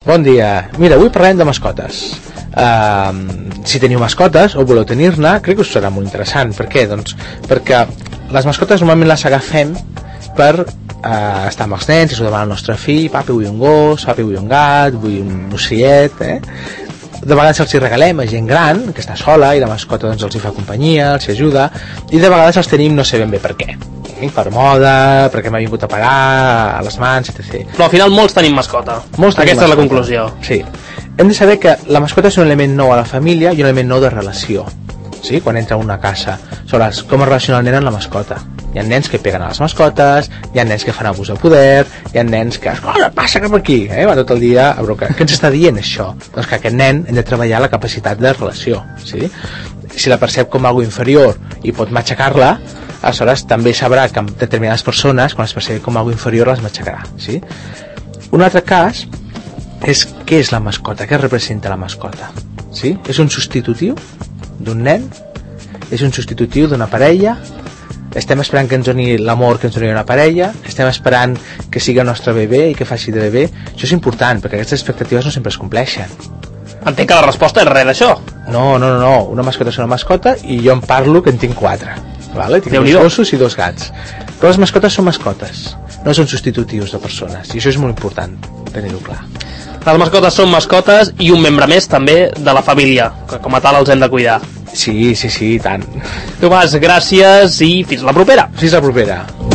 Bon dia. Mira, avui parlem de mascotes. Si teniu mascotes o voleu tenir-ne, crec que us serà molt interessant. Per què? Doncs perquè les mascotes normalment les agafem per estar amb els nens, i s'ho demana el nostre fill: papi, vull un gos, papi, vull un gat, vull un ocellet, De vegades els hi regalem a gent gran que està sola i la mascota doncs els hi fa companyia, els hi ajuda, i de vegades els tenim no sabem bé per què. Per moda, perquè m'ha vingut a parar a les mans, etc. Però al final molts tenim mascota. Aquesta és la conclusió. Sí. Hem de saber que la mascota és un element nou a la família i un element nou de relació. Sí? Quan entra a una casa, sobre com es relaciona el nen amb la mascota. Hi ha nens que peguen a les mascotes, hi ha nens que fan abús de poder, hi ha nens que passa cap aquí, va tot el dia a brocar. Què ens està dient això? Doncs que aquest nen hem de treballar la capacitat de relació. Sí? Si la percep com algo inferior i pot matxacar-la, aleshores també sabrà que amb determinades persones, quan es percebi com algo inferior, les matxacarà. Sí? Un altre cas és què és la mascota, què representa la mascota. Sí? És un substitutiu d'un nen? És un substitutiu d'una parella? Estem esperant que ens doni l'amor que ens doni una parella? Estem esperant que sigui el nostre bebè i que faci de bebè? Això és important, perquè aquestes expectatives no sempre es compleixen. Entenc que la resposta és res d'això. No. Una mascota és una mascota i jo en parlo que en tinc 4. Vale? Tinc 2 gossos i 2 gats. Però les mascotes són mascotes, no són substitutius de persones, i això és molt important tenir-ho clar. Les mascotes són mascotes i un membre més també de la família, que com a tal els hem de cuidar. Sí, i tant. Tomàs, gràcies i fins la propera. Fins la propera.